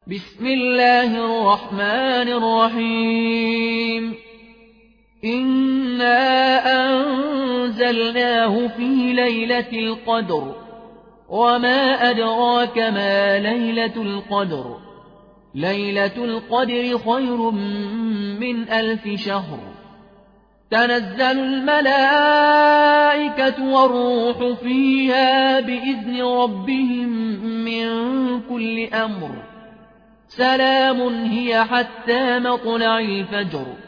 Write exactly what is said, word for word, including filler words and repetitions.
بسم الله الرحمن الرحيم إنا أنزلناه في ليلة القدر وما أدراك ما ليلة القدر ليلة القدر خير من ألف شهر تنزل الملائكة والروح فيها بإذن ربهم من كل أمر سلام هي حتى مطلع الفجر